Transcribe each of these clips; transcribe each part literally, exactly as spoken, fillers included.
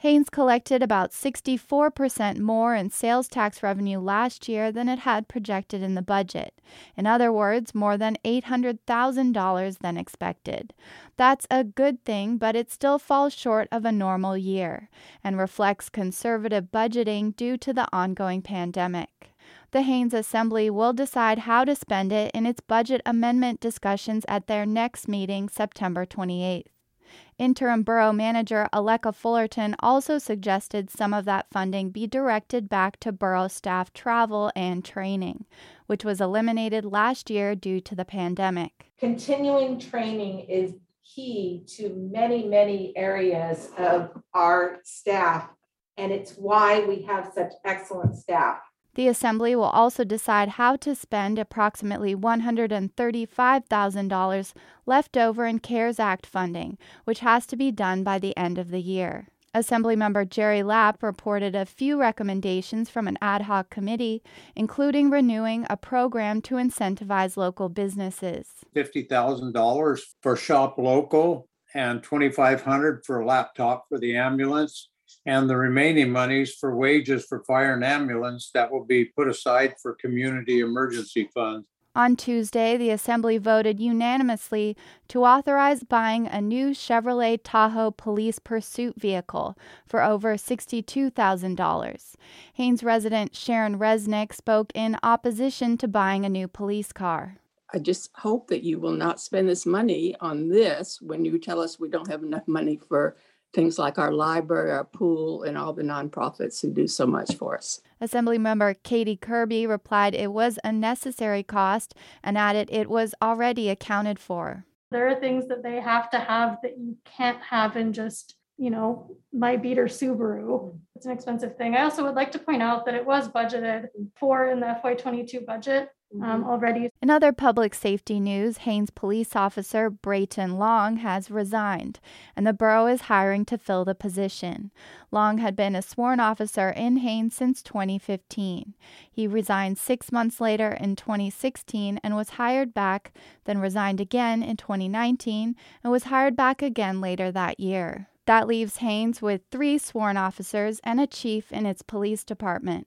Haines collected about sixty-four percent more in sales tax revenue last year than it had projected in the budget. In other words, more than eight hundred thousand dollars than expected. That's a good thing, but it still falls short of a normal year and reflects conservative budgeting due to the ongoing pandemic. The Haines Assembly will decide how to spend it in its budget amendment discussions at their next meeting, September twenty-eighth. Interim Borough Manager Aleka Fullerton also suggested some of that funding be directed back to borough staff travel and training, which was eliminated last year due to the pandemic. Continuing training is key to many, many areas of our staff, and it's why we have such excellent staff. The Assembly will also decide how to spend approximately one hundred thirty-five thousand dollars left over in CARES Act funding, which has to be done by the end of the year. Assemblymember Jerry Lapp reported a few recommendations from an ad hoc committee, including renewing a program to incentivize local businesses. fifty thousand dollars for Shop Local and twenty-five hundred dollars for a laptop for the ambulance, and the remaining monies for wages for fire and ambulance that will be put aside for community emergency funds. On Tuesday, the Assembly voted unanimously to authorize buying a new Chevrolet Tahoe police pursuit vehicle for over sixty-two thousand dollars. Haines resident Sharon Resnick spoke in opposition to buying a new police car. I just hope that you will not spend this money on this when you tell us we don't have enough money for things like our library, our pool, and all the nonprofits who do so much for us. Assemblymember Katie Kirby replied it was a necessary cost and added it was already accounted for. There are things that they have to have that you can't have in just, you know, my beater Subaru. It's an expensive thing. I also would like to point out that it was budgeted for in the F Y twenty-two budget. Um, already. In other public safety news, Haines police officer Brayton Long has resigned, and the borough is hiring to fill the position. Long had been a sworn officer in Haines since twenty fifteen. He resigned six months later in twenty sixteen and was hired back, then resigned again in twenty nineteen and was hired back again later that year. That leaves Haines with three sworn officers and a chief in its police department.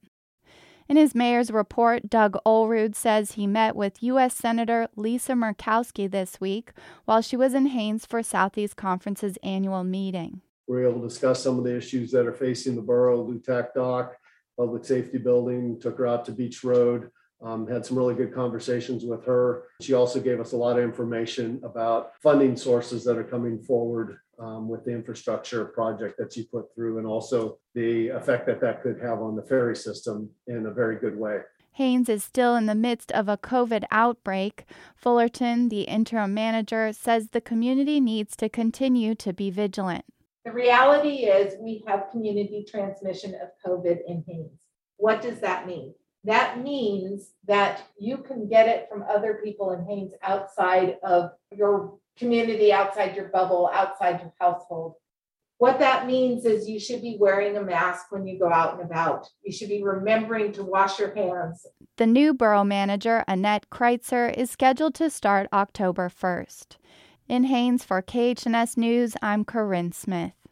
In his mayor's report, Doug Olrud says he met with U S Senator Lisa Murkowski this week while she was in Haines for Southeast Conference's annual meeting. We were able to discuss some of the issues that are facing the borough, Lutak Dock, Public Safety Building, took her out to Beach Road, um, had some really good conversations with her. She also gave us a lot of information about funding sources that are coming forward Um, with the infrastructure project that you put through, and also the effect that that could have on the ferry system in a very good way. Haines is still in the midst of a COVID outbreak. Fullerton, the interim manager, says the community needs to continue to be vigilant. The reality is we have community transmission of COVID in Haines. What does that mean? That means that you can get it from other people in Haines outside of your community, outside your bubble, outside your household. What that means is you should be wearing a mask when you go out and about. You should be remembering to wash your hands. The new borough manager, Annette Kreitzer, is scheduled to start October first. In Haines for K H N S News, I'm Corinne Smith.